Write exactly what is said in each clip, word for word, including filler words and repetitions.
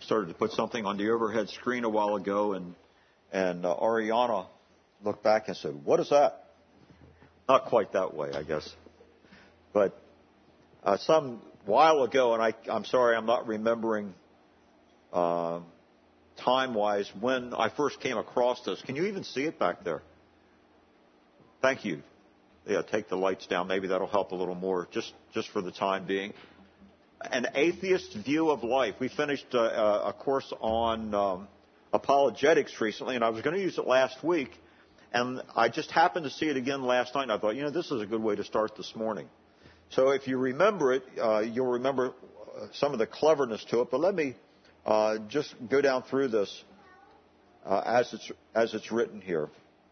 started to put something on the overhead screen a while ago, and and uh, Ariana looked back and said, "What is that?" Not quite that way, I guess. But uh, some while ago, and I, I'm sorry, I'm not remembering uh, time-wise when I first came across this. Can you even see it back there? Thank you. Yeah, take the lights down. Maybe that'll help a little more, just just for the time being. An atheist view of life. We finished uh, a course on um, apologetics recently, and I was going to use it last week, and I just happened to see it again last night, and I thought, you know, this is a good way to start this morning. So if you remember it, uh, you'll remember some of the cleverness to it, but let me uh, just go down through this uh, as it's as it's written here.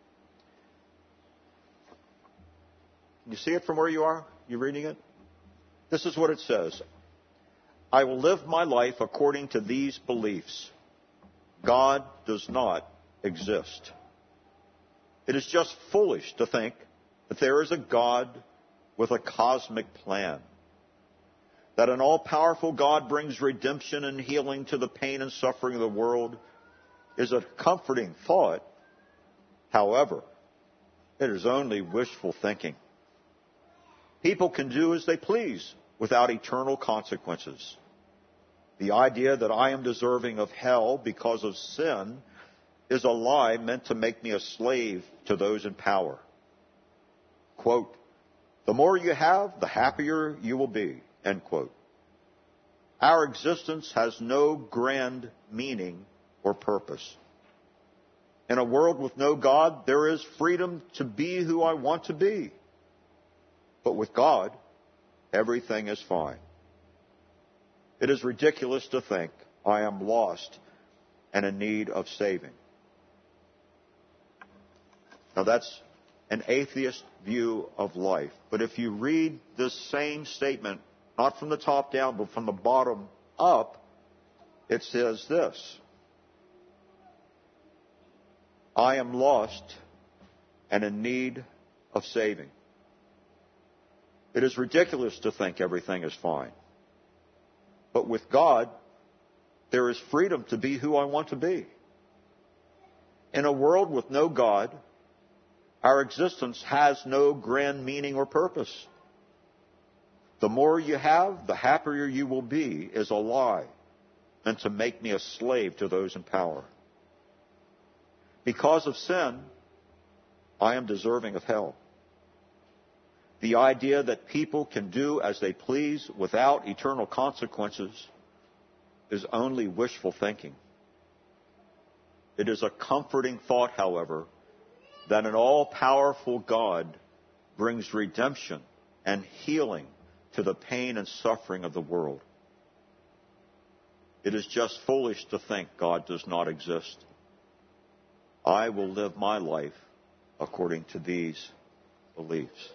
You see it from where you are? You reading it? This is what it says. I will live my life according to these beliefs. God does not exist. It is just foolish to think that there is a God with a cosmic plan. That an all-powerful God brings redemption and healing to the pain and suffering of the world is a comforting thought. However, it is only wishful thinking. People can do as they please without eternal consequences. The idea that I am deserving of hell because of sin is a lie meant to make me a slave to those in power. Quote, the more you have, the happier you will be, end quote. Our existence has no grand meaning or purpose. In a world with no God, there is freedom to be who I want to be. But with God, everything is fine. It is ridiculous to think I am lost and in need of saving. Now that's an atheist view of life. But if you read this same statement, not from the top down, but from the bottom up, it says this. I am lost and in need of saving. It is ridiculous to think everything is fine. But with God, there is freedom to be who I want to be. In a world with no God, our existence has no grand meaning or purpose. The more you have, the happier you will be is a lie meant to make me a slave to those in power. Because of sin, I am deserving of hell. The idea that people can do as they please without eternal consequences is only wishful thinking. It is a comforting thought, however, that an all-powerful God brings redemption and healing to the pain and suffering of the world. It is just foolish to think God does not exist. I will live my life according to these beliefs.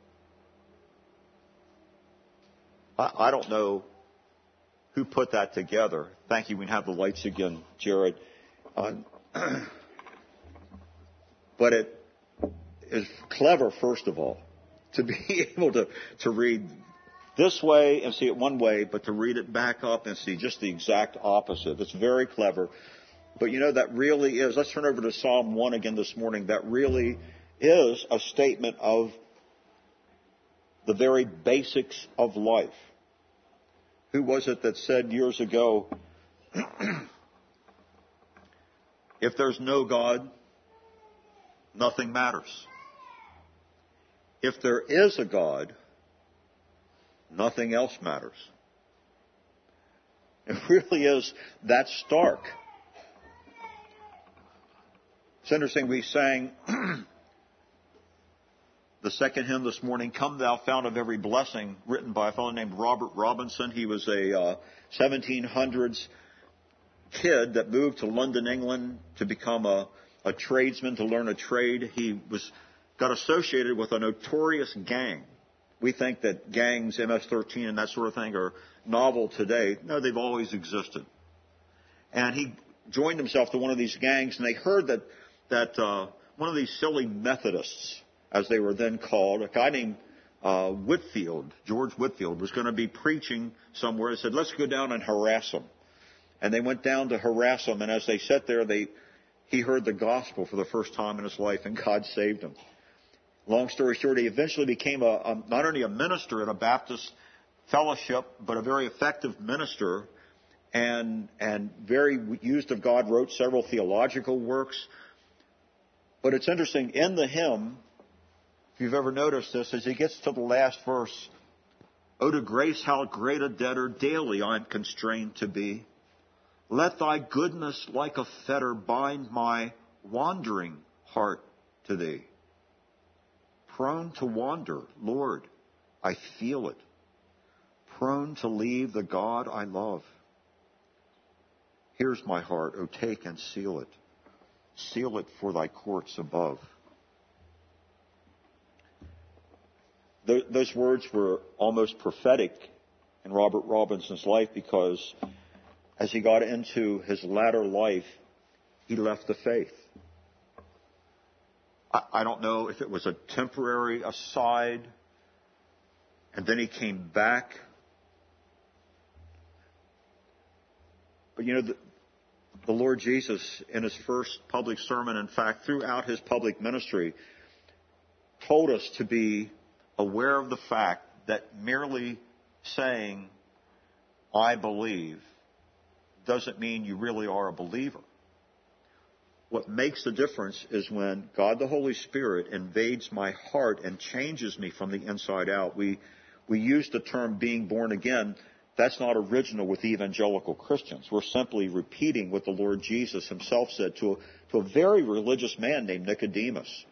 I don't know who put that together. Thank you. We can have the lights again, Jared. Uh, but it is clever, first of all, to be able to, to read this way and see it one way, but to read it back up and see just the exact opposite. It's very clever. But, you know, that really is, let's turn over to Psalm one again this morning. That really is a statement of the very basics of life. Who was it that said years ago, if there's no God, nothing matters. If there is a God, nothing else matters. It really is that stark. It's interesting, we sang the second hymn this morning, Come Thou Fount of Every Blessing, written by a fellow named Robert Robinson. He was a uh, seventeen hundreds kid that moved to London, England to become a, a tradesman, to learn a trade. He was got associated with a notorious gang. We think that gangs, M S thirteen and that sort of thing, are novel today. No, they've always existed. And he joined himself to one of these gangs, and they heard that, that uh, one of these silly Methodists, as they were then called, a guy named uh, Whitfield, George Whitfield, was going to be preaching somewhere. He said, let's go down and harass him. And they went down to harass him. And as they sat there, they, he heard the gospel for the first time in his life, and God saved him. Long story short, he eventually became a, a, not only a minister in a Baptist fellowship, but a very effective minister, and and very used of God, wrote several theological works. But it's interesting, in the hymn, if you've ever noticed this, as he gets to the last verse, "Oh, to grace, how great a debtor daily I'm constrained to be. Let thy goodness like a fetter bind my wandering heart to thee. Prone to wander, Lord, I feel it. Prone to leave the God I love. Here's my heart, oh, take and seal it. Seal it for thy courts above." Those words were almost prophetic in Robert Robinson's life, because as he got into his latter life, he left the faith. I don't know if it was a temporary aside, and then he came back. But you know, the, the Lord Jesus, in his first public sermon, in fact, throughout his public ministry, told us to be aware of the fact that merely saying, "I believe," doesn't mean you really are a believer. What makes the difference is when God the Holy Spirit invades my heart and changes me from the inside out. We we use the term being born again. That's not original with evangelical Christians. We're simply repeating what the Lord Jesus himself said to a, to a very religious man named Nicodemus,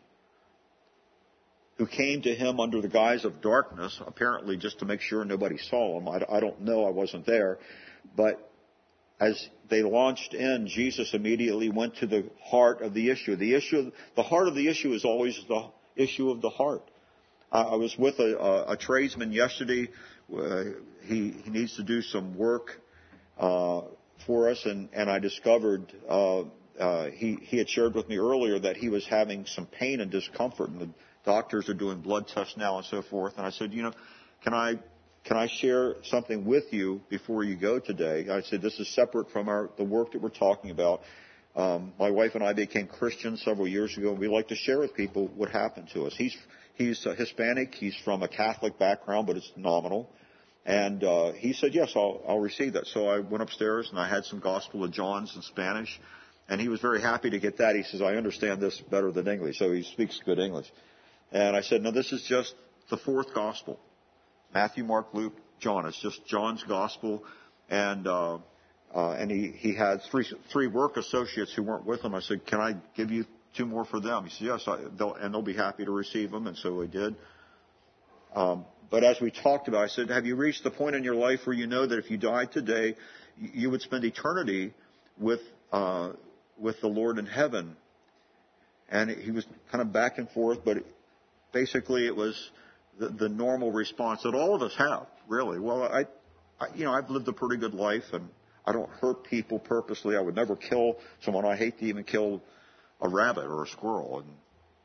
who came to him under the guise of darkness, apparently just to make sure nobody saw him. I, I don't know. I wasn't there. But as they launched in, Jesus immediately went to the heart of the issue. The issue, the heart of the issue is always the issue of the heart. Uh, I was with a, a, a tradesman yesterday. Uh, he, he needs to do some work uh, for us, and, and I discovered uh, uh, he, he had shared with me earlier that he was having some pain and discomfort, and the doctors are doing blood tests now and so forth. And I said, you know, can I Can I share something with you before you go today? I said, this is separate from our the work that we're talking about. Um, my wife and I became Christians several years ago, and we like to share with people what happened to us. He's he's uh, Hispanic. He's from a Catholic background, but it's nominal. And uh, he said, yes, I'll, I'll receive that. So I went upstairs, and I had some Gospel of John's in Spanish, and he was very happy to get that. He says, I understand this better than English, so he speaks good English. And I said, no, this is just the fourth Gospel. Matthew, Mark, Luke, John. It's just John's gospel, and uh, uh, and he, he had three three work associates who weren't with him. I said, "Can I give you two more for them?" He said, "Yes," I, they'll, and they'll be happy to receive them, and so we did. Um, but as we talked about, I said, "Have you reached the point in your life where you know that if you died today, you would spend eternity with uh, with the Lord in heaven?" And he was kind of back and forth, but basically it was The, the normal response that all of us have, really. Well, I, I, you know, I've lived a pretty good life, and I don't hurt people purposely. I would never kill someone. I hate to even kill a rabbit or a squirrel. And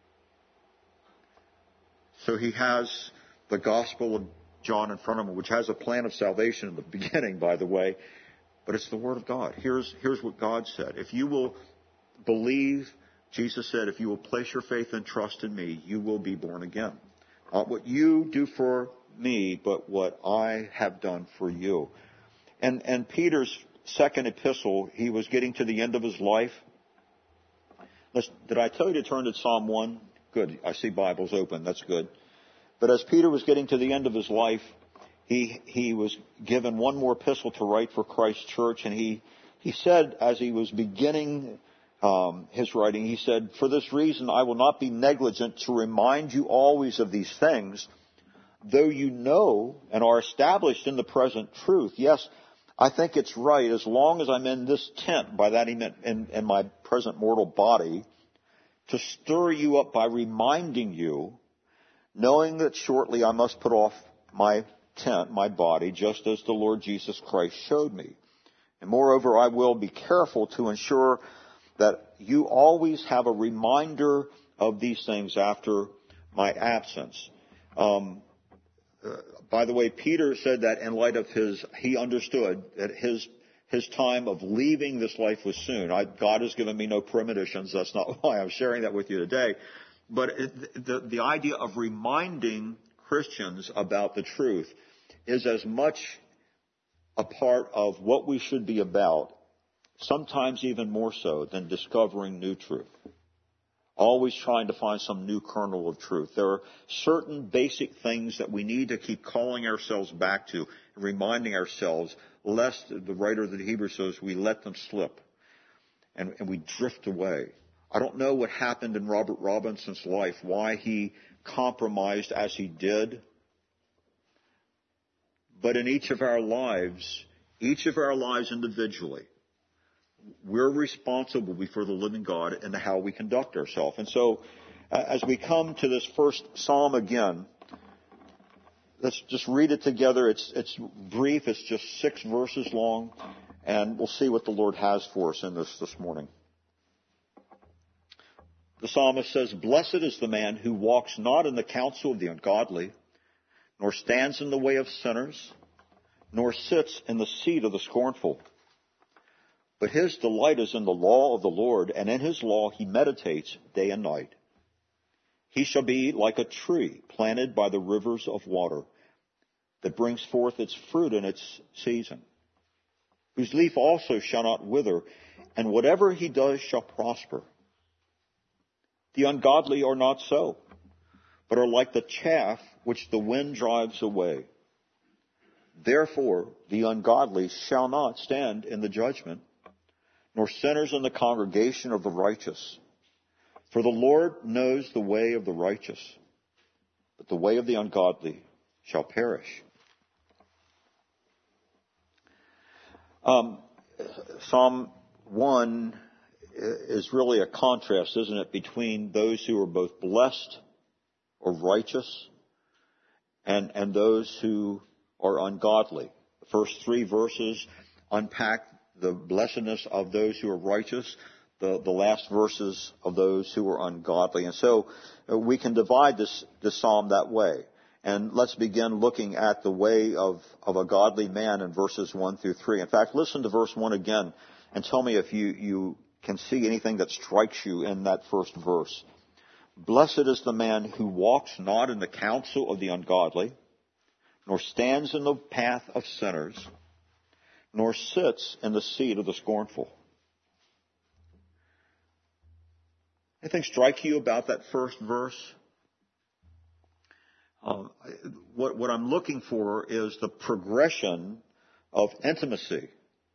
so he has the Gospel of John in front of him, which has a plan of salvation in the beginning, by the way, but it's the Word of God. Here's, here's what God said. If you will believe, Jesus said, if you will place your faith and trust in me, you will be born again. Not what you do for me, but what I have done for you. And, and Peter's second epistle, he was getting to the end of his life. Listen, did I tell you to turn to Psalm one? Good. I see Bibles open. That's good. But as Peter was getting to the end of his life, he, he was given one more epistle to write for Christ's church. And he, he said, as he was beginning Um, his writing, he said, for this reason I will not be negligent to remind you always of these things, though you know and are established in the present truth. Yes, I think it's right, as long as I'm in this tent, by that he meant in, in my present mortal body, to stir you up by reminding you, knowing that shortly I must put off my tent, my body, just as the Lord Jesus Christ showed me. And moreover, I will be careful to ensure that you always have a reminder of these things after my absence. Um, uh, by the way, Peter said that in light of his, he understood that his his time of leaving this life was soon. I, God has given me no premonitions. That's not why I'm sharing that with you today. But it, the, the idea of reminding Christians about the truth is as much a part of what we should be about, sometimes even more so than discovering new truth. Always trying to find some new kernel of truth. There are certain basic things that we need to keep calling ourselves back to, reminding ourselves, lest, the writer of the Hebrews says, we let them slip and, and we drift away. I don't know what happened in Robert Robinson's life, why he compromised as he did. But in each of our lives, each of our lives individually, we're responsible before the living God in how we conduct ourselves. And so, uh, as we come to this first psalm again, let's just read it together. It's, it's brief. It's just six verses long. And we'll see what the Lord has for us in this this morning. The psalmist says, "Blessed is the man who walks not in the counsel of the ungodly, nor stands in the way of sinners, nor sits in the seat of the scornful. But his delight is in the law of the Lord, and in his law he meditates day and night. He shall be like a tree planted by the rivers of water, that brings forth its fruit in its season, whose leaf also shall not wither, and whatever he does shall prosper. The ungodly are not so, but are like the chaff which the wind drives away. Therefore the ungodly shall not stand in the judgment, nor sinners in the congregation of the righteous. For the Lord knows the way of the righteous, but the way of the ungodly shall perish." Um, Psalm one is really a contrast, isn't it, between those who are both blessed or righteous and, and those who are ungodly. The first three verses unpack the blessedness of those who are righteous, the, the last verses of those who are ungodly. And so uh, we can divide this, this psalm that way. And let's begin looking at the way of, of a godly man in verses one through three. In fact, listen to verse one again and tell me if you, you can see anything that strikes you in that first verse. "Blessed is the man who walks not in the counsel of the ungodly, nor stands in the path of sinners, nor sits in the seat of the scornful." Anything strike you about that first verse? Um, what, what I'm looking for is the progression of intimacy,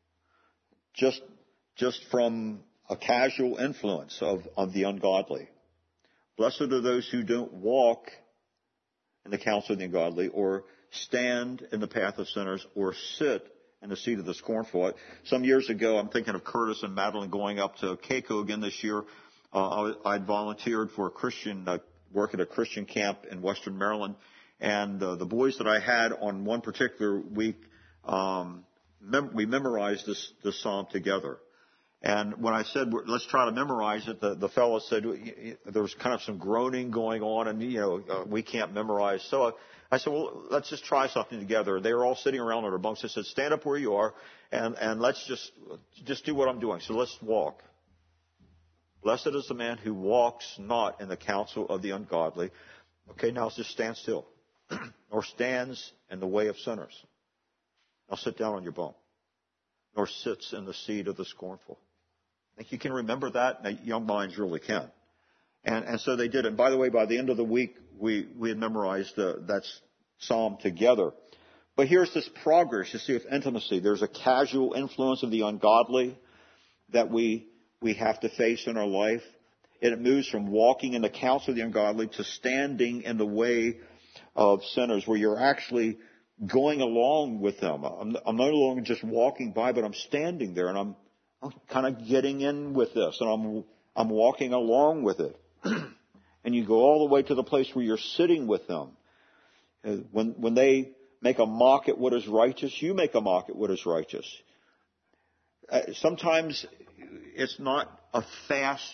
just just from a casual influence of, of the ungodly. Blessed are those who don't walk in the counsel of the ungodly, or stand in the path of sinners, or sit in the seat of the scornful. Some years ago, I'm thinking of Curtis and Madeline going up to Keiko again this year. Uh, I'd volunteered for a Christian, uh, work at a Christian camp in Western Maryland. And uh, the boys that I had on one particular week, um, mem- we memorized this, this psalm together. And when I said, let's try to memorize it, the, the fellow said there was kind of some groaning going on, and, you know, uh, we can't memorize. So I, I said, well, let's just try something together. They were all sitting around on their bunks. I said, stand up where you are, and, and let's just, just do what I'm doing. So let's walk. Blessed is the man who walks not in the counsel of the ungodly. Okay, now just stand still. Nor stands in the way of sinners. Now sit down on your bum. Nor sits in the seat of the scornful. I think you can remember that. Now, young minds really can. And, and so they did. And by the way, by the end of the week, we, we had memorized uh, that psalm together. But here's this progress, you see, of intimacy. There's a casual influence of the ungodly that we, we have to face in our life. And it moves from walking in the counsel of the ungodly to standing in the way of sinners, where you're actually going along with them. I'm, I'm no longer just walking by, but I'm standing there, and I'm, I'm kind of getting in with this, and I'm I'm walking along with it. And you go all the way to the place where you're sitting with them. When when they make a mock at what is righteous, you make a mock at what is righteous. Uh, sometimes it's not a fast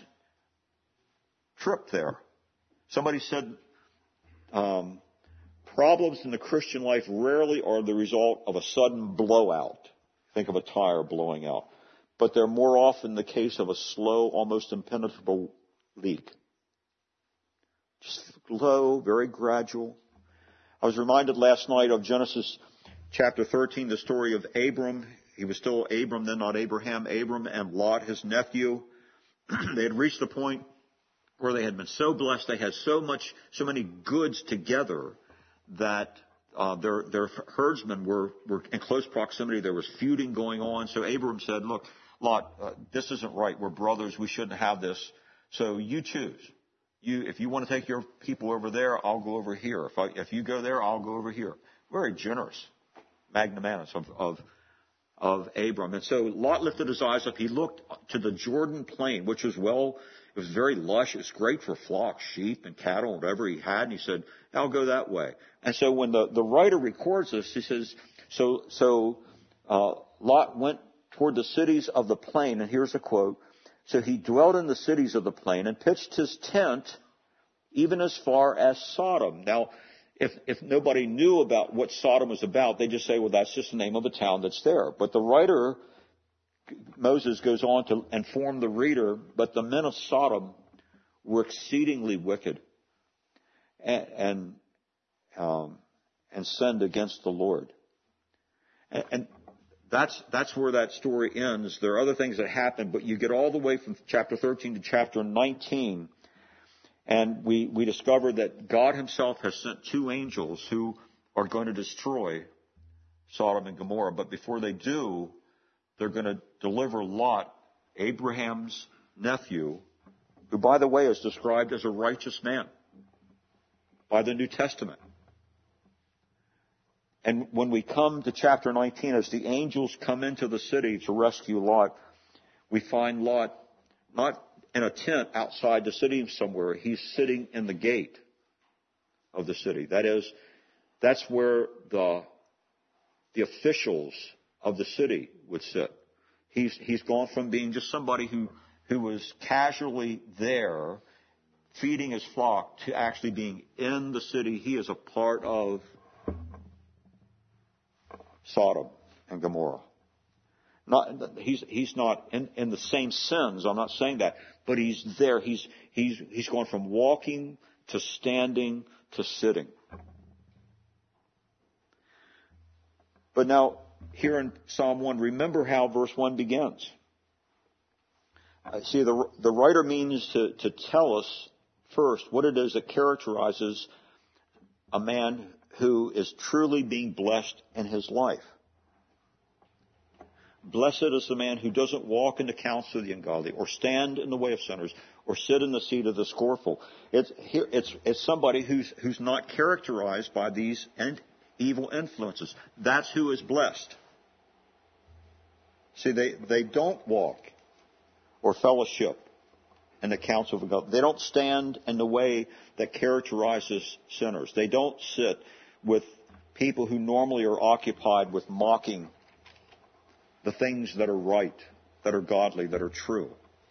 trip there. Somebody said, um, problems in the Christian life rarely are the result of a sudden blowout. Think of a tire blowing out. But they're more often the case of a slow, almost impenetrable leak. Just low, very gradual. I was reminded last night of Genesis chapter thirteen, the story of Abram. He was still Abram, then not Abraham. Abram and Lot, his nephew. They had reached the point where they had been so blessed, they had so much, so many goods together that uh, their their herdsmen were were in close proximity. There was feuding going on. So Abram said, "Look, Lot, uh, this isn't right. We're brothers. We shouldn't have this. So you choose. You, if you want to take your people over there, I'll go over here. If I, if you go there, I'll go over here." Very generous, magnanimous of, of, of Abram. And so Lot lifted his eyes up. He looked to the Jordan plain, which was well, it was very lush. It was great for flocks, sheep and cattle, and whatever he had. And he said, "I'll go that way." And so when the, the writer records this, he says, so, so, uh, Lot went toward the cities of the plain. And here's a quote. "So he dwelt in the cities of the plain and pitched his tent even as far as Sodom." Now, if, if nobody knew about what Sodom was about, they just say, well, that's just the name of a town that's there. But the writer, Moses, goes on to inform the reader, but the men of Sodom were exceedingly wicked and, and, um, and sinned against the Lord. And, and That's, that's where that story ends. There are other things that happen, but you get all the way from chapter thirteen to chapter nineteen, and we, we discover that God himself has sent two angels who are going to destroy Sodom and Gomorrah. But before they do, they're going to deliver Lot, Abraham's nephew, who, by the way, is described as a righteous man by the New Testament. And when we come to chapter nineteen, as the angels come into the city to rescue Lot, we find Lot not in a tent outside the city somewhere. He's sitting in the gate of the city. That is, that's where the, the officials of the city would sit. He's, he's gone from being just somebody who, who was casually there feeding his flock to actually being in the city. He is a part of Sodom and Gomorrah. Not, he's, he's not in, in the same sins. I'm not saying that, but he's there. He's, he's, he's gone from walking to standing to sitting. But now, here in Psalm one, remember how verse one begins. Uh, see, the, the writer means to, to tell us first what it is that characterizes a man who is truly being blessed in his life. Blessed is the man who doesn't walk in the counsel of the ungodly, or stand in the way of sinners, or sit in the seat of the scornful. It's, it's, it's somebody who's, who's not characterized by these evil influences. That's who is blessed. See, they, they don't walk or fellowship in the counsel of God. They don't stand in the way that characterizes sinners. They don't sit with people who normally are occupied with mocking the things that are right, that are godly, that are true.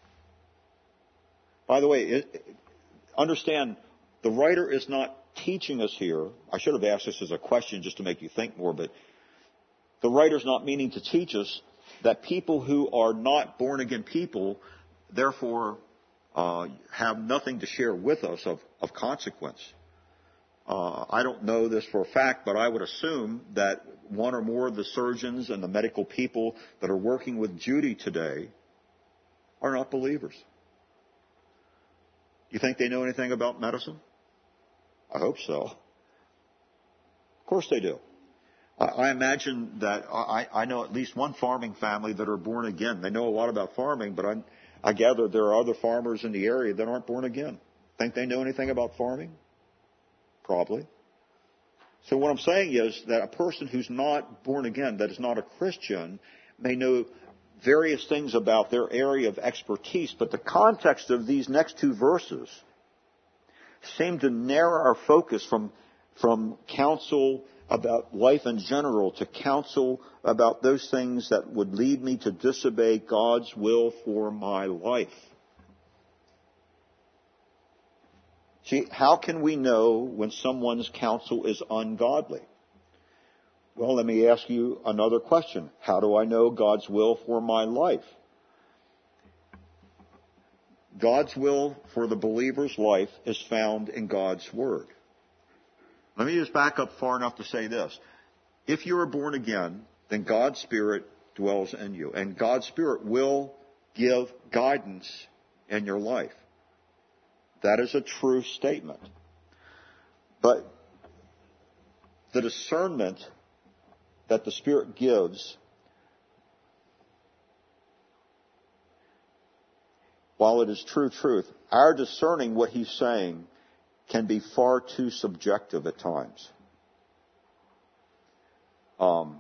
By the way, it, understand, the writer is not teaching us here. I should have asked this as a question just to make you think more, but the writer's not meaning to teach us that people who are not born-again people, therefore, uh, have nothing to share with us of, of consequence. Uh, I don't know this for a fact, but I would assume that one or more of the surgeons and the medical people that are working with Judy today are not believers. You think they know anything about medicine? I hope so. Of course they do. I, I imagine that I, I know at least one farming family that are born again. They know a lot about farming, but I, I gather there are other farmers in the area that aren't born again. Think they know anything about farming? Probably. So what I'm saying is that a person who's not born again, that is not a Christian, may know various things about their area of expertise, but the context of these next two verses seem to narrow our focus from, from counsel about life in general to counsel about those things that would lead me to disobey God's will for my life. See, how can we know when someone's counsel is ungodly? Well, let me ask you another question. How do I know God's will for my life? God's will for the believer's life is found in God's Word. Let me just back up far enough to say this. If you are born again, then God's Spirit dwells in you. And God's Spirit will give guidance in your life. That is a true statement. But the discernment that the Spirit gives, while it is true truth, our discerning what He's saying can be far too subjective at times. Um,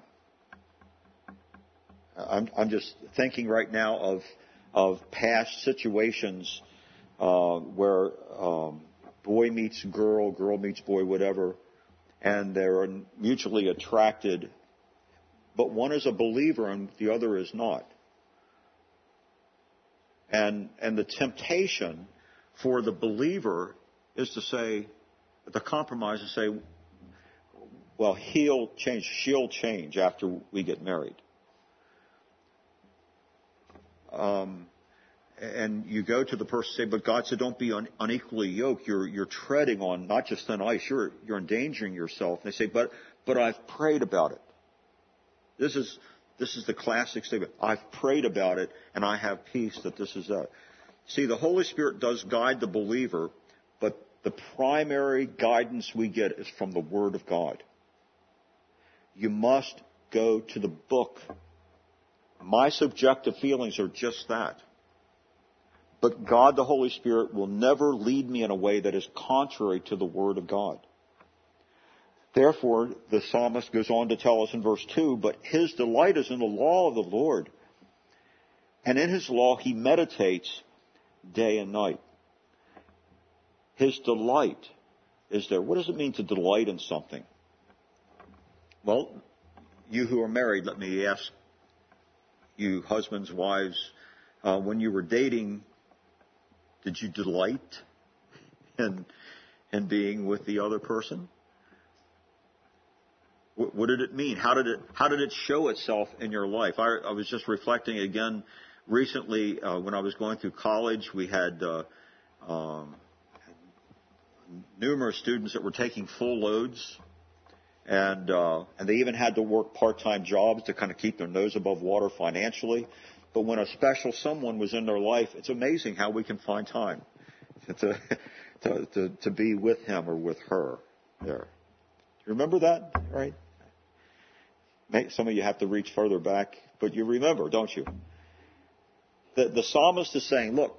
I'm, I'm just thinking right now of of past situations uh, where um, boy meets girl, girl meets boy, whatever, and they're mutually attracted, but one is a believer and the other is not. And and the temptation for the believer is to say, the compromise is say, well, he'll change, she'll change after we get married. Um, and you go to the person and say, but God said, don't be un- unequally yoked. You're you're treading on not just thin ice. You're you're endangering yourself. And they say, but but I've prayed about it. This is this is the classic statement. I've prayed about it, and I have peace that this is that. See, the Holy Spirit does guide the believer, but the primary guidance we get is from the Word of God. You must go to the book. My subjective feelings are just that. But God, the Holy Spirit, will never lead me in a way that is contrary to the Word of God. Therefore, the psalmist goes on to tell us in verse two, but his delight is in the law of the Lord, and in his law he meditates day and night. His delight is there. What does it mean to delight in something? Well, you who are married, let me ask you husbands, wives, uh, when you were dating, did you delight in, in being with the other person? What, what did it mean? How did it, how did it show itself in your life? I, I was just reflecting again recently uh, when I was going through college. We had uh, um, numerous students that were taking full loads. And uh, and they even had to work part-time jobs to kind of keep their nose above water financially. But when a special someone was in their life, it's amazing how we can find time to to to, to be with him or with her. There, you remember that, right? Some of you have to reach further back, but you remember, don't you? The the psalmist is saying, look,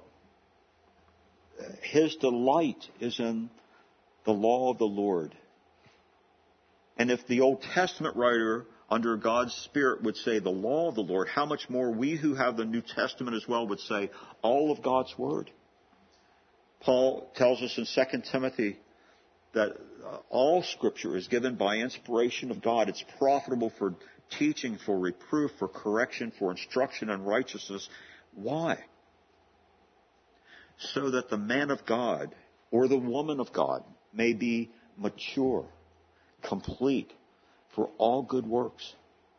his delight is in the law of the Lord. And if the Old Testament writer under God's Spirit would say the law of the Lord, how much more we who have the New Testament as well would say all of God's Word. Paul tells us in Second Timothy that uh, all Scripture is given by inspiration of God. It's profitable for teaching, for reproof, for correction, for instruction in righteousness. Why? So that the man of God or the woman of God may be mature, complete for all good works.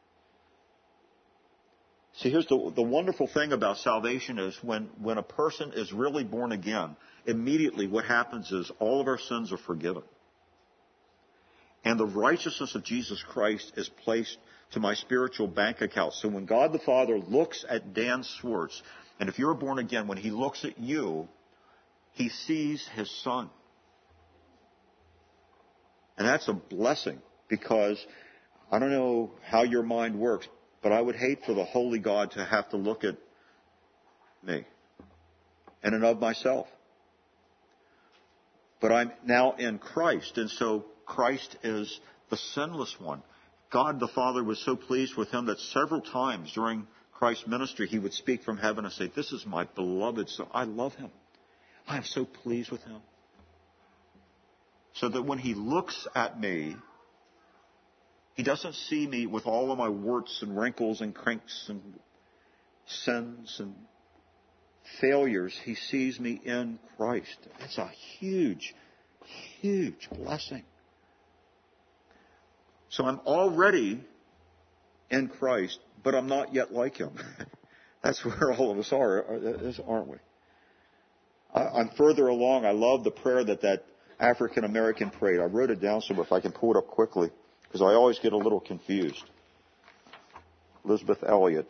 See, here's the, the wonderful thing about salvation is when, when a person is really born again, immediately what happens is all of our sins are forgiven. And the righteousness of Jesus Christ is placed to my spiritual bank account. So when God the Father looks at Dan Swartz, and if you're born again, when he looks at you, he sees his son. And that's a blessing because I don't know how your mind works, but I would hate for the holy God to have to look at me in and of myself. But I'm now in Christ, and so Christ is the sinless one. God the Father was so pleased with him that several times during Christ's ministry he would speak from heaven and say, "This is my beloved son. I love him. I am so pleased with him." So that when he looks at me, he doesn't see me with all of my warts and wrinkles and crinks and sins and failures. He sees me in Christ. It's a huge, huge blessing. So I'm already in Christ, but I'm not yet like him. That's where all of us are, aren't we? I'm further along. I love the prayer that that African American prayed. I wrote it down somewhere if I can pull it up quickly, because I always get a little confused. Elizabeth Elliot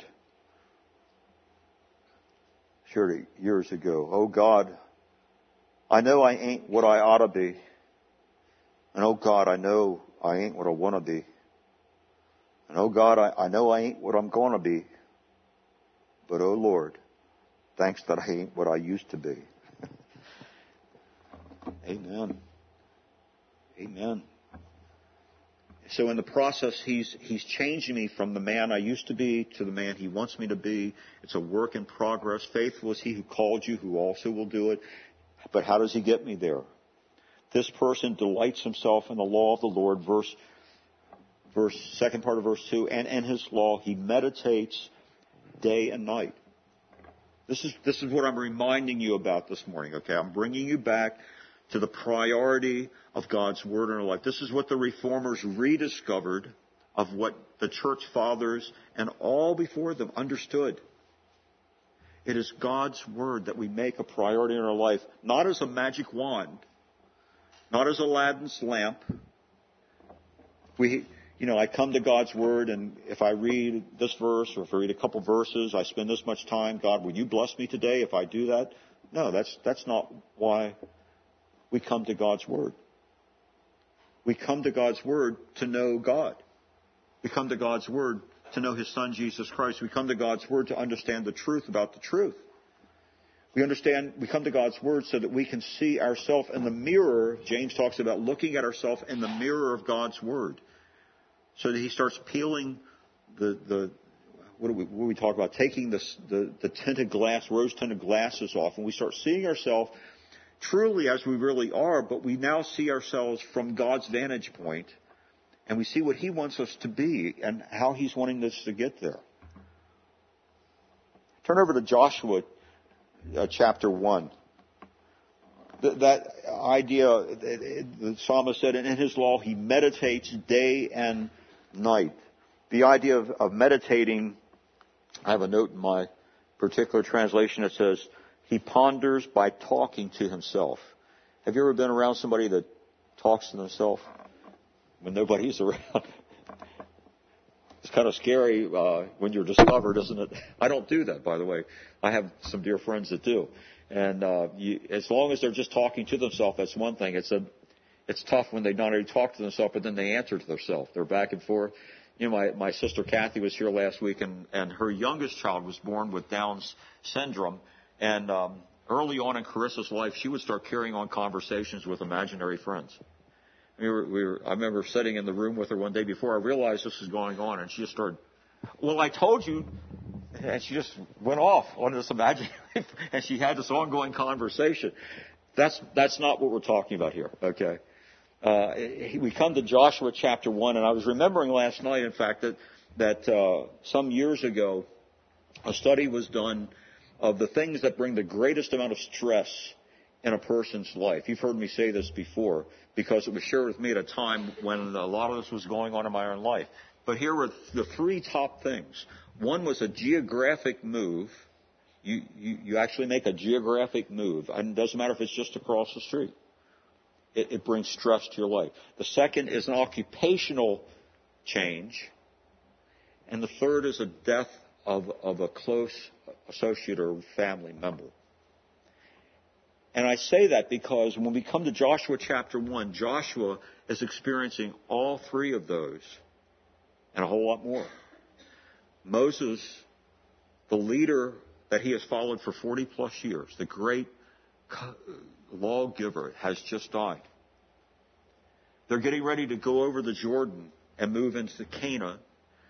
shared it years ago. Oh God, I know I ain't what I ought to be. And oh God, I know I ain't what I want to be. And oh God, I, I know I ain't what I'm going to be. But oh Lord, thanks that I ain't what I used to be. Amen. Amen. So in the process, he's he's changing me from the man I used to be to the man he wants me to be. It's a work in progress. Faithful is he who called you, who also will do it. But how does he get me there? This person delights himself in the law of the Lord, verse, verse second part of verse two, and in his law he meditates day and night. This is this is what I'm reminding you about this morning. Okay, I'm bringing you back to the priority of God's Word in our life. This is what the Reformers rediscovered of what the church fathers and all before them understood. It is God's Word that we make a priority in our life, not as a magic wand, not as Aladdin's lamp. We, you know, I come to God's Word, and if I read this verse or if I read a couple verses, I spend this much time. God, will you bless me today if I do that? No, that's that's not why we come to God's Word. We come to God's Word to know God. We come to God's Word to know His Son, Jesus Christ. We come to God's Word to understand the truth about the truth. We understand, we come to God's Word so that we can see ourselves in the mirror. James talks about looking at ourselves in the mirror of God's Word. So that he starts peeling the, the what do we, what do we talk about? Taking the, the, the tinted glass, rose-tinted glasses off, and we start seeing ourselves truly as we really are, but we now see ourselves from God's vantage point, and we see what He wants us to be and how He's wanting us to get there. Turn over to Joshua uh, chapter one. Th- that idea, the psalmist said, in His law He meditates day and night. The idea of, of meditating, I have a note in my particular translation that says, he ponders by talking to himself. Have you ever been around somebody that talks to themselves when nobody's around? It's kind of scary uh, when you're discovered, isn't it? I don't do that, by the way. I have some dear friends that do. And uh, you, as long as they're just talking to themselves, that's one thing. It's a, it's tough when they not only talk to themselves, but then they answer to themselves. They're back and forth. You know, my, my sister Kathy was here last week, and, and her youngest child was born with Down's syndrome. And um, early on in Carissa's life, she would start carrying on conversations with imaginary friends. We were, we were, I remember sitting in the room with her one day before I realized this was going on, and she just started, well, I told you, and she just went off on this imaginary, and she had this ongoing conversation. That's that's not what we're talking about here, okay? Uh, we come to Joshua chapter one, and I was remembering last night, in fact, that, that uh, some years ago, a study was done of the things that bring the greatest amount of stress in a person's life. You've heard me say this before because it was shared with me at a time when a lot of this was going on in my own life. But here were the three top things. One was a geographic move. You, you, you actually make a geographic move. And it doesn't matter if it's just across the street. It, it brings stress to your life. The second is an occupational change. And the third is a death of, of a close associate or family member. And I say that because when we come to Joshua chapter one, Joshua is experiencing all three of those and a whole lot more. Moses, the leader that he has followed for forty plus years, the great lawgiver, has just died. They're getting ready to go over the Jordan and move into Canaan.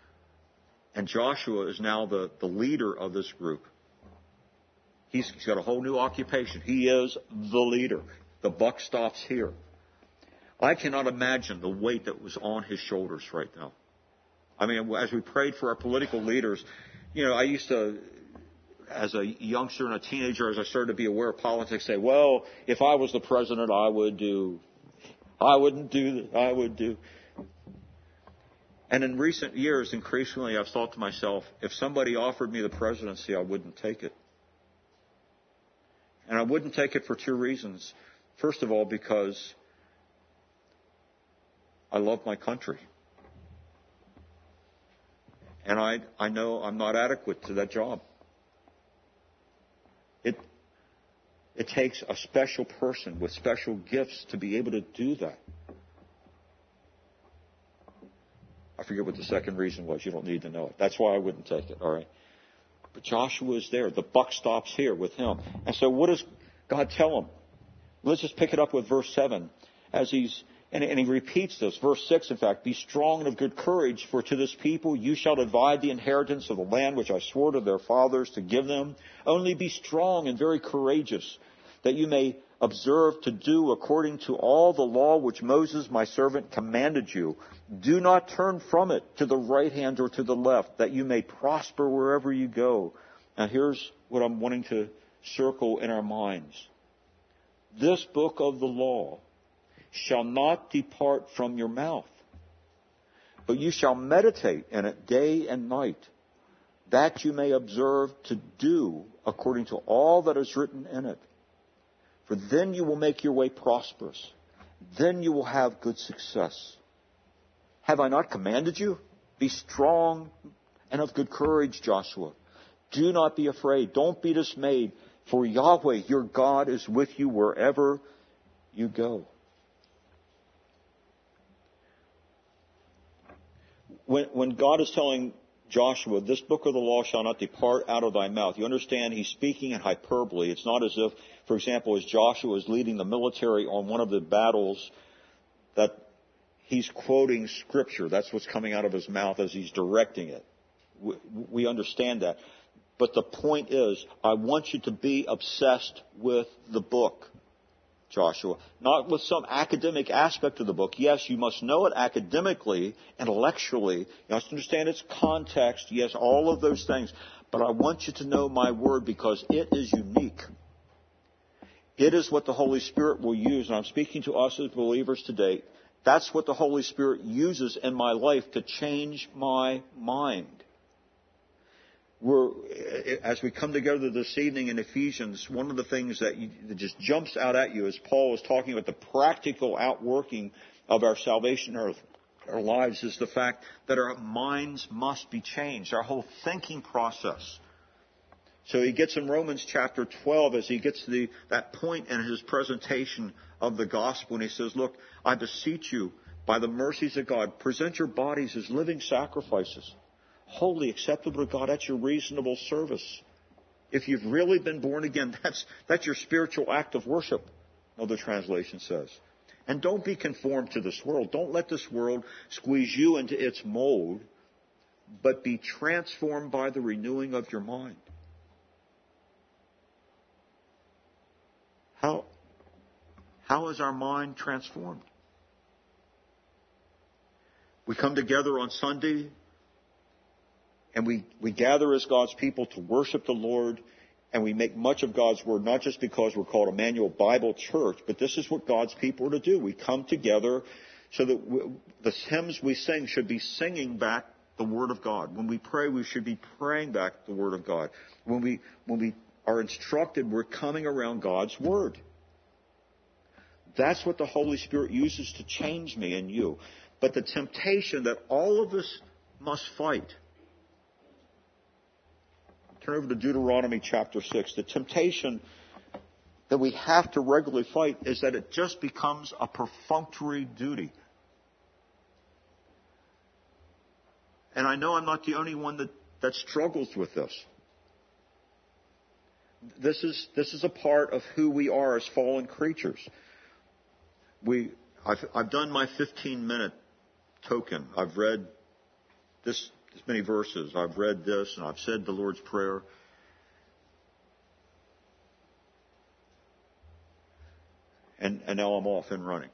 And Joshua is now the, the leader of this group. He's, he's got a whole new occupation. He is the leader. The buck stops here. I cannot imagine the weight that was on his shoulders right now. I mean, as we prayed for our political leaders, you know, I used to, as a youngster and a teenager, as I started to be aware of politics, say, well, if I was the president, I would do, I wouldn't do, I would do. And in recent years, increasingly, I've thought to myself, if somebody offered me the presidency, I wouldn't take it. And I wouldn't take it for two reasons. First of all, because I love my country. And I, I know I'm not adequate to that job. It, it takes a special person with special gifts to be able to do that. I forget what the second reason was. You don't need to know it. That's why I wouldn't take it, all right? But Joshua is there. The buck stops here with him. And so what does God tell him? Let's just pick it up with verse seven. As he's, and, and he repeats this. Verse six, in fact, be strong and of good courage, for to this people you shall divide the inheritance of the land which I swore to their fathers to give them. Only be strong and very courageous, that you may observe to do according to all the law which Moses my servant commanded you. Do not turn from it to the right hand or to the left, that you may prosper wherever you go. Now here's what I'm wanting to circle in our minds. This book of the law shall not depart from your mouth, but you shall meditate in it day and night, that you may observe to do according to all that is written in it. For then you will make your way prosperous. Then you will have good success. Have I not commanded you? Be strong and of good courage, Joshua. Do not be afraid. Don't be dismayed. For Yahweh, your God, is with you wherever you go. When, when God is telling Joshua, this book of the law shall not depart out of thy mouth, you understand he's speaking in hyperbole. It's not as if, for example, as Joshua is leading the military on one of the battles, that he's quoting Scripture. That's what's coming out of his mouth as he's directing it. We, we understand that. But the point is, I want you to be obsessed with the book, Joshua. Not with some academic aspect of the book. Yes, you must know it academically, intellectually. You must understand its context. Yes, all of those things. But I want you to know my word because it is unique. It is what the Holy Spirit will use. And I'm speaking to us as believers today. That's what the Holy Spirit uses in my life to change my mind. We're, as we come together this evening in Ephesians, one of the things that, you, that just jumps out at you as Paul is talking about the practical outworking of our salvation in our, our lives is the fact that our minds must be changed, our whole thinking process. So he gets in Romans chapter twelve as he gets to the, that point in his presentation of the gospel, and he says, look, I beseech you by the mercies of God, present your bodies as living sacrifices, holy, acceptable to God. That's your reasonable service. If you've really been born again, that's, that's your spiritual act of worship, another translation says. And don't be conformed to this world. Don't let this world squeeze you into its mold, but be transformed by the renewing of your mind. How, how is our mind transformed? We come together on Sunday, and we, we gather as God's people to worship the Lord, and we make much of God's Word, not just because we're called Emmanuel Bible Church, but this is what God's people are to do. We come together so that we, the hymns we sing should be singing back the Word of God. When we pray, we should be praying back the Word of God. When we, when we are instructed, we're coming around God's Word. That's what the Holy Spirit uses to change me and you. But the temptation that all of us must fight. Turn over to Deuteronomy chapter six. The temptation that we have to regularly fight is that it just becomes a perfunctory duty. And I know I'm not the only one that, that struggles with this. This is, this is a part of who we are as fallen creatures. We, I've, I've done my fifteen minute token. I've read this, this many verses. I've read this, and I've said the Lord's Prayer. And, and now I'm off and running.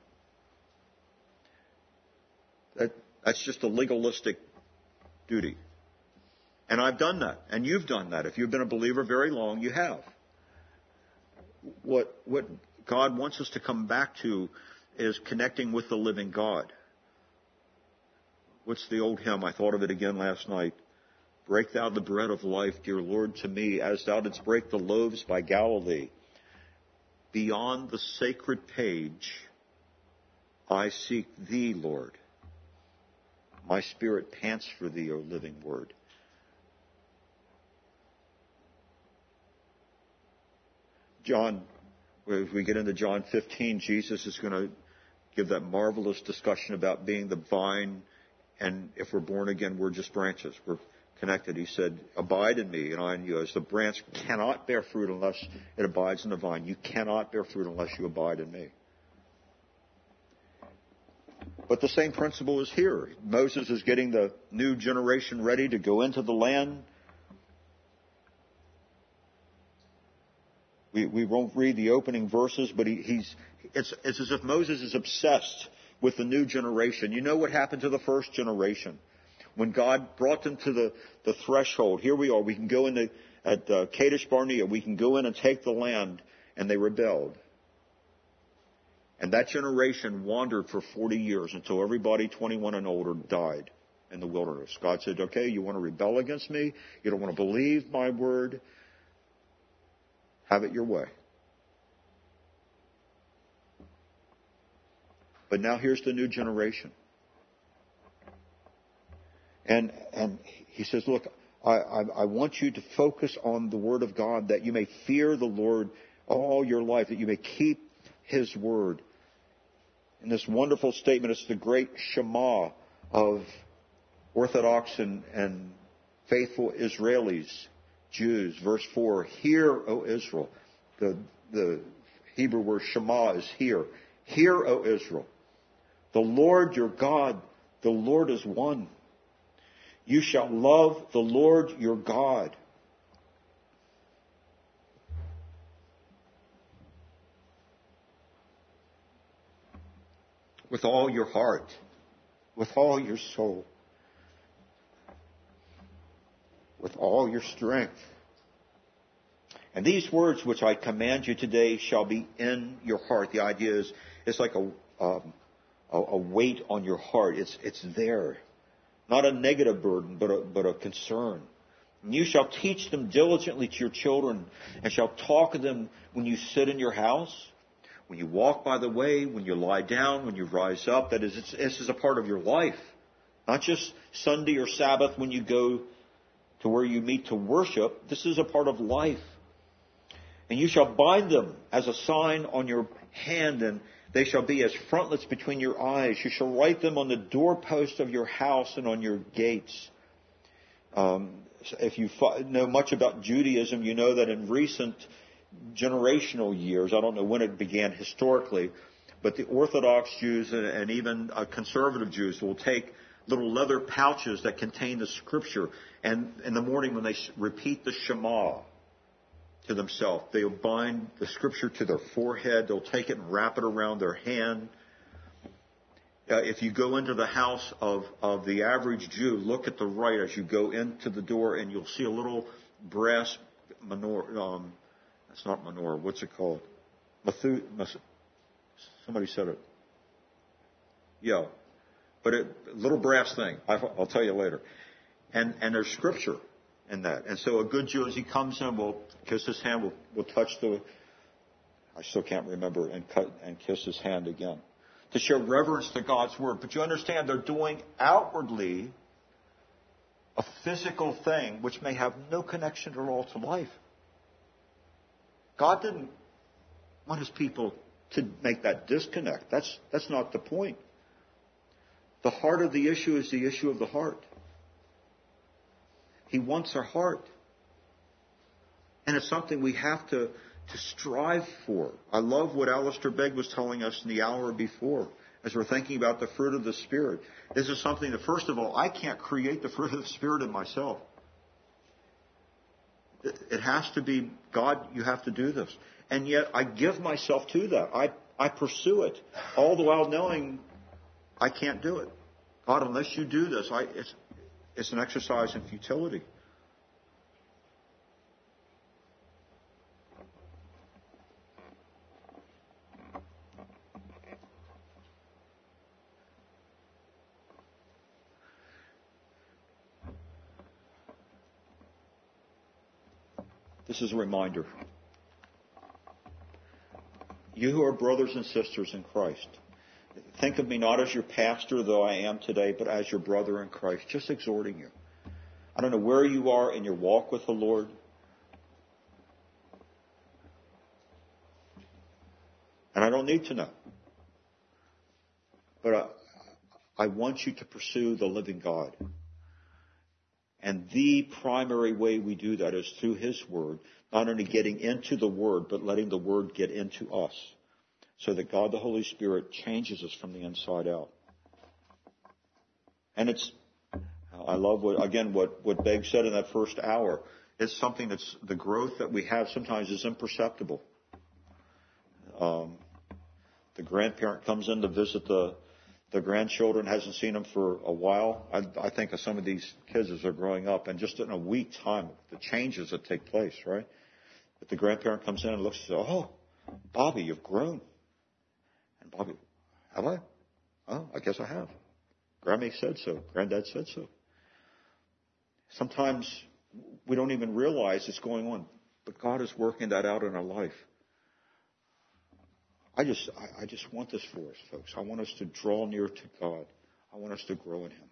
That, that's just a legalistic duty. And I've done that. And you've done that. If you've been a believer very long, you have. What, what God wants us to come back to is connecting with the living God. What's the old hymn? I thought of it again last night. Break thou the bread of life, dear Lord, to me, as thou didst break the loaves by Galilee. Beyond the sacred page, I seek thee, Lord. My spirit pants for thee, O living word. John, if we get into John fifteen, Jesus is going to give that marvelous discussion about being the vine, and if we're born again, we're just branches. We're connected. He said, abide in me and I in you. As the branch cannot bear fruit unless it abides in the vine, you cannot bear fruit unless you abide in me. But the same principle is here. Moses is getting the new generation ready to go into the land. We, we won't read the opening verses, but he, he's it's, it's as if Moses is obsessed with the new generation. You know what happened to the first generation? When God brought them to the, the threshold, here we are, we can go into at uh, Kadesh Barnea, we can go in and take the land, and they rebelled. And that generation wandered for forty years until everybody twenty-one and older died in the wilderness. God said, okay, you want to rebel against me? You don't want to believe my word? Have it your way. But now here's the new generation. And and he says, look, I, I, I want you to focus on the Word of God, that you may fear the Lord all your life, that you may keep His Word. In this wonderful statement, it's the great Shema of Orthodox and, and faithful Israelis, Jews. Verse four, hear, O Israel. The, the Hebrew word Shema is hear. Hear, O Israel. The Lord your God, the Lord is one. You shall love the Lord your God with all your heart, with all your soul, with all your strength. And these words which I command you today shall be in your heart. The idea is it's like a, um, a, a weight on your heart. It's, it's there. Not a negative burden, but a, but a concern. And you shall teach them diligently to your children, and shall talk of them when you sit in your house, when you walk by the way, when you lie down, when you rise up. That is, it's, this is a part of your life. Not just Sunday or Sabbath when you go to where you meet to worship. This is a part of life. And you shall bind them as a sign on your hand, and they shall be as frontlets between your eyes. You shall write them on the doorpost of your house and on your gates. Um, if you know much about Judaism, you know that in recent generational years, I don't know when it began historically, but the Orthodox Jews and, and even uh, conservative Jews will take little leather pouches that contain the Scripture, and in the morning when they repeat the Shema to themselves, they'll bind the Scripture to their forehead. They'll take it and wrap it around their hand. Uh, if you go into the house of, of the average Jew, look at the right as you go into the door, and you'll see a little brass menorah. Um, that's not menorah. What's it called? Mathu, somebody said it. Yeah. But a little brass thing. I'll tell you later. And, and there's Scripture in that. And so a good Jew, as he comes in, will kiss his hand, will, will touch the, I still can't remember, and cut and kiss his hand again, to show reverence to God's Word. But you understand, they're doing outwardly a physical thing which may have no connection at all to life. God didn't want His people to make that disconnect. That's, that's not the point. The heart of the issue is the issue of the heart. He wants our heart. And it's something we have to, to strive for. I love what Alistair Begg was telling us in the hour before as we're thinking about the fruit of the Spirit. This is something that, first of all, I can't create the fruit of the Spirit in myself. It, it has to be, God, you have to do this. And yet I give myself to that. I, I pursue it, all the while knowing I can't do it. God, unless you do this, I, it's, it's an exercise in futility. This is a reminder. You who are brothers and sisters in Christ, think of me not as your pastor, though I am today, but as your brother in Christ, just exhorting you. I don't know where you are in your walk with the Lord. And I don't need to know. But I, I want you to pursue the living God. And the primary way we do that is through His Word, not only getting into the Word, but letting the Word get into us, so that God the Holy Spirit changes us from the inside out. And it's, I love what, again, what, what Begg said in that first hour. It's something that's, the growth that we have sometimes is imperceptible. Um, the grandparent comes in to visit the, the grandchildren, hasn't seen them for a while. I, I think of some of these kids as they're growing up, and just in a week's time, the changes that take place, right? But the grandparent comes in and looks and says, "Oh, Bobby, you've grown." And Bobby, "Have I? Oh, I guess I have. Grammy said so. Granddad said so." Sometimes we don't even realize it's going on, but God is working that out in our life. I just, I, I just want this for us, folks. I want us to draw near to God. I want us to grow in Him.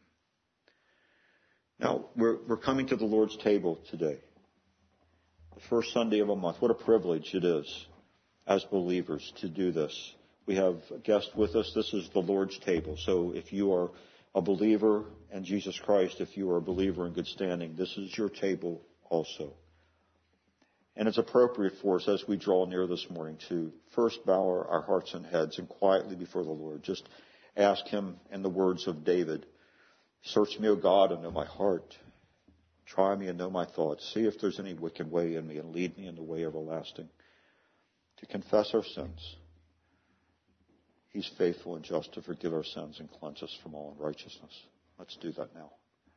Now, we're, we're coming to the Lord's table today. The first Sunday of a month. What a privilege it is as believers to do this. We have a guest with us. This is the Lord's table. So if you are a believer in Jesus Christ, if you are a believer in good standing, this is your table also. And it's appropriate for us as we draw near this morning to first bow our hearts and heads and quietly before the Lord. Just ask Him in the words of David, "Search me, O God, and know my heart. Try me and know my thoughts. See if there's any wicked way in me and lead me in the way everlasting." To confess our sins. He's faithful and just to forgive our sins and cleanse us from all unrighteousness. Let's do that now.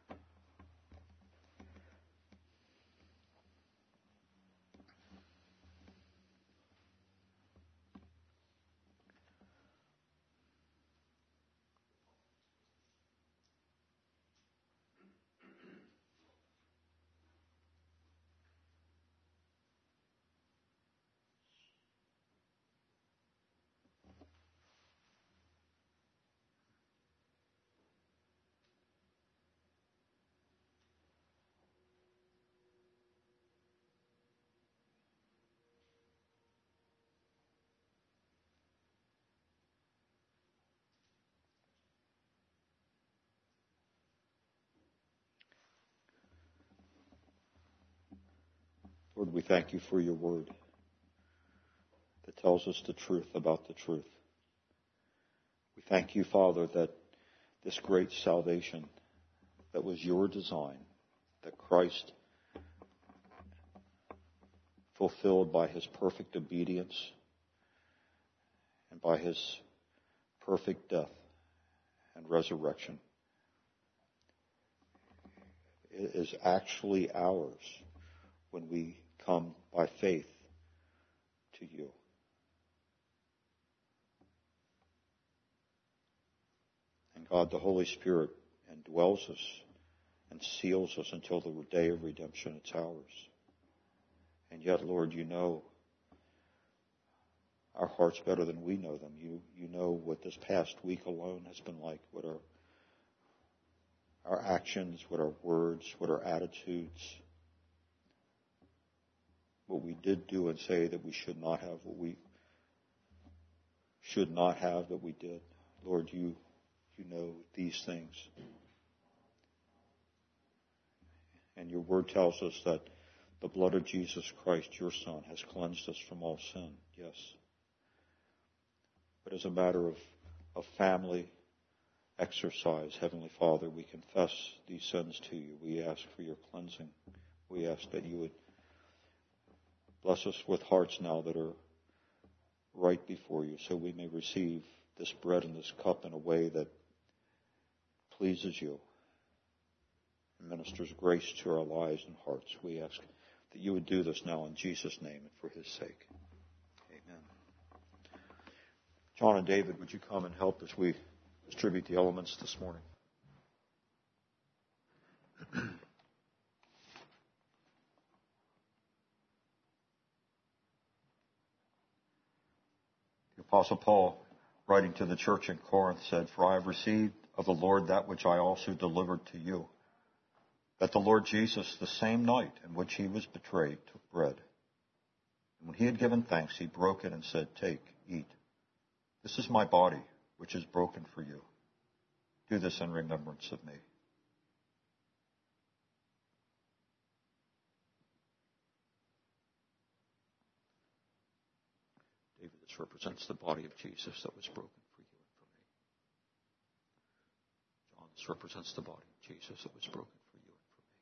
Lord, we thank You for Your word that tells us the truth about the truth. We thank You, Father, that this great salvation that was Your design, that Christ fulfilled by His perfect obedience and by His perfect death and resurrection, is actually ours when we come by faith to You. And God, the Holy Spirit, indwells us and seals us until the day of redemption. It's ours. And yet, Lord, You know our hearts better than we know them. You, you know what this past week alone has been like, what our, our actions, what our words, what our attitudes, what we did do and say that we should not have, what we should not have that we did. Lord, You, You know these things. And Your word tells us that the blood of Jesus Christ, Your Son, has cleansed us from all sin. Yes. But as a matter of, of family exercise, Heavenly Father, we confess these sins to You. We ask for Your cleansing. We ask that You would bless us with hearts now that are right before You, so we may receive this bread and this cup in a way that pleases You and ministers grace to our lives and hearts. We ask that You would do this now in Jesus' name and for His sake. Amen. John and David, would you come and help as we distribute the elements this morning? Apostle Paul, writing to the church in Corinth, said, "For I have received of the Lord that which I also delivered to you, that the Lord Jesus, the same night in which he was betrayed, took bread. And when he had given thanks, he broke it and said, 'Take, eat. This is my body, which is broken for you. Do this in remembrance of me.'" David, this represents the body of Jesus that was broken for you and for me. John, this represents the body of Jesus that was broken for you and for me.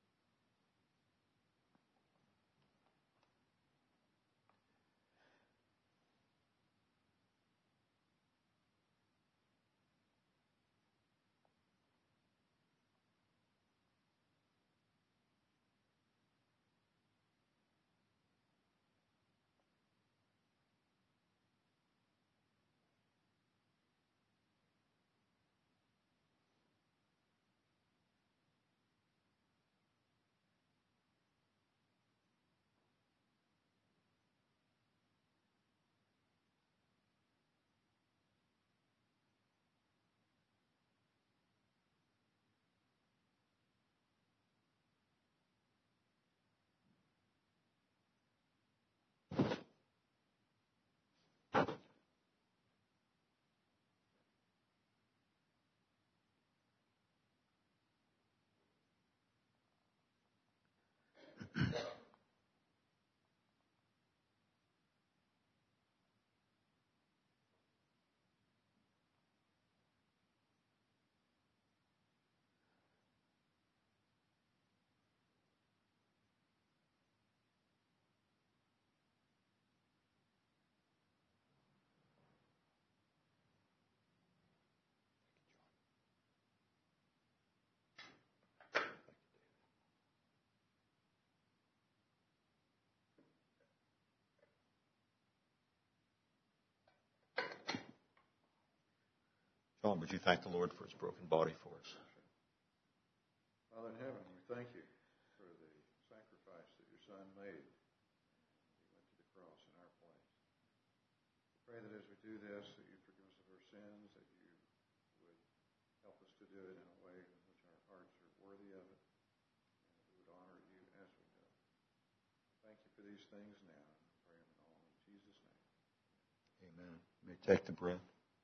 John, would you thank the Lord for his broken body for us? Father in heaven, we thank you for the sacrifice that your Son made. He went to the cross in our place. We pray that as we do this, that you forgive us of our sins, that you would help us to do it in a way in which our hearts are worthy of it, and that we would honor you as we do it. Thank you for these things now, and we pray them all in Jesus' name. Amen. You may take the bread.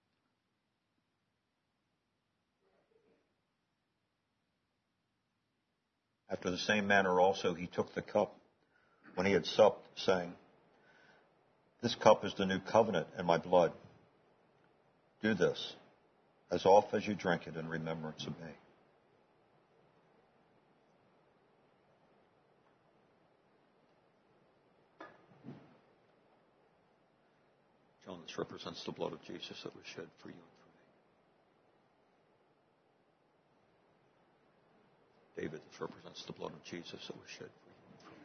After the same manner also he took the cup when he had supped, saying, "This cup is the new covenant in my blood. Do this as oft as you drink it in remembrance of me." John, this represents the blood of Jesus that was shed for you and for me. David, this represents the blood of Jesus that was shed for you and for me.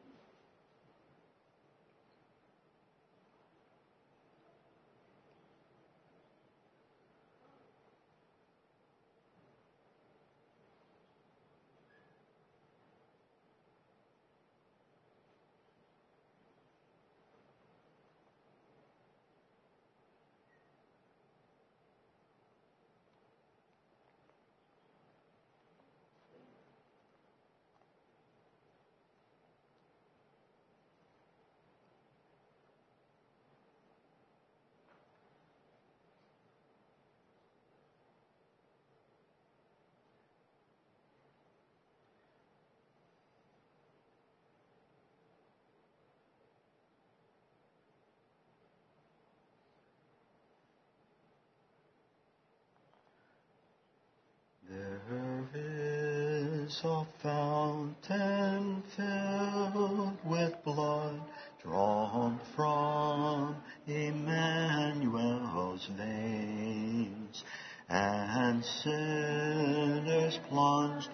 There is a fountain filled with blood drawn from Emmanuel's veins, and sinners plunged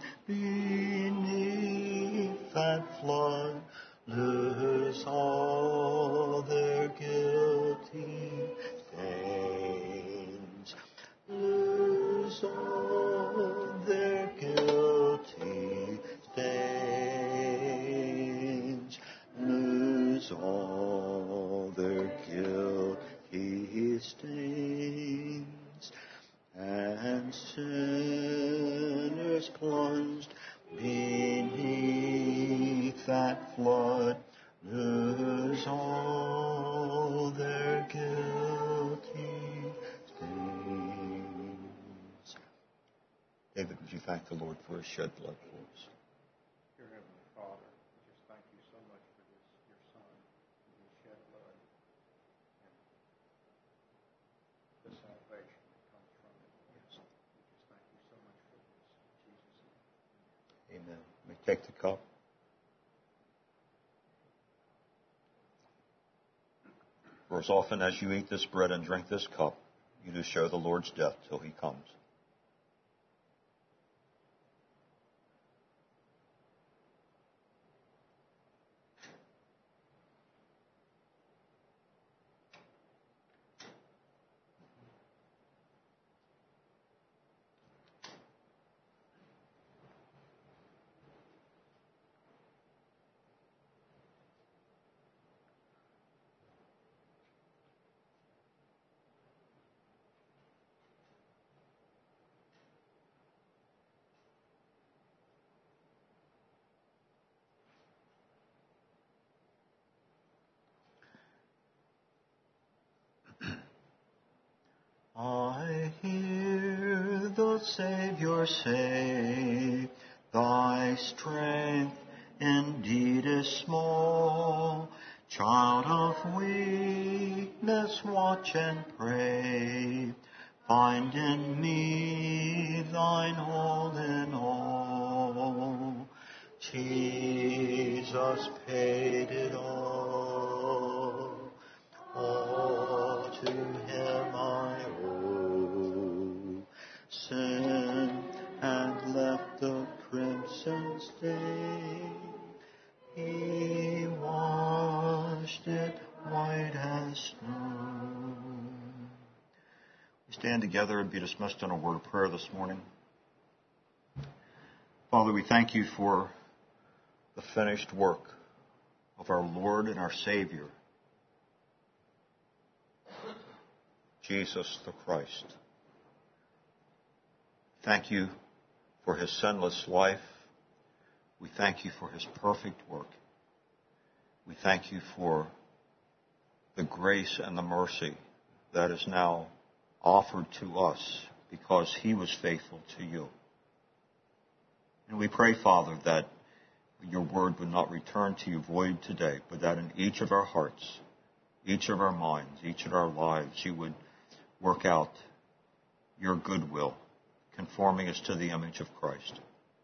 beneath that flood lose all their guilty stains. Lose all their guilty stains. Lose all their guilty stains, and sinners plunged beneath that flood lose all their guilty stains. David, would you thank the Lord for his shed blood for us? Dear Heavenly Father, we just thank you so much for this, your Son, and his shed blood, and the salvation that comes from it. Yes. We just thank you so much for this. In Jesus' name. Amen. We take the cup. For as often as you eat this bread and drink this cup, you do show the Lord's death till he comes. I hear the Savior say, thy strength indeed is small. Child of weakness, watch and pray. Find in me thine all in all. Jesus paid it all. All to him I owe. Sin had left the crimson stain. He washed it white as snow. We stand together and be dismissed in a word of prayer this morning. Father, we thank you for the finished work of our Lord and our Savior, Jesus the Christ. Thank you for his sinless life. We thank you for his perfect work. We thank you for the grace and the mercy that is now offered to us because he was faithful to you. And we pray, Father, that your word would not return to you void today, but that in each of our hearts, each of our minds, each of our lives, you would work out your goodwill, conforming us to the image of Christ.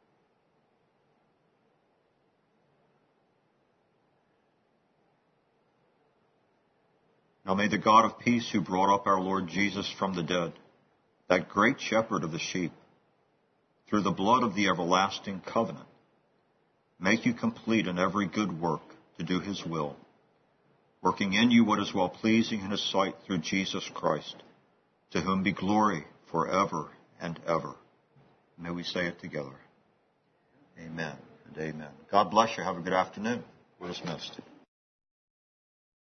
Now may the God of peace, who brought up our Lord Jesus from the dead, that great shepherd of the sheep, through the blood of the everlasting covenant, make you complete in every good work to do his will, working in you what is well-pleasing in his sight through Jesus Christ, to whom be glory forever and ever. May we say it together. Amen and amen. God bless you. Have a good afternoon. We're dismissed.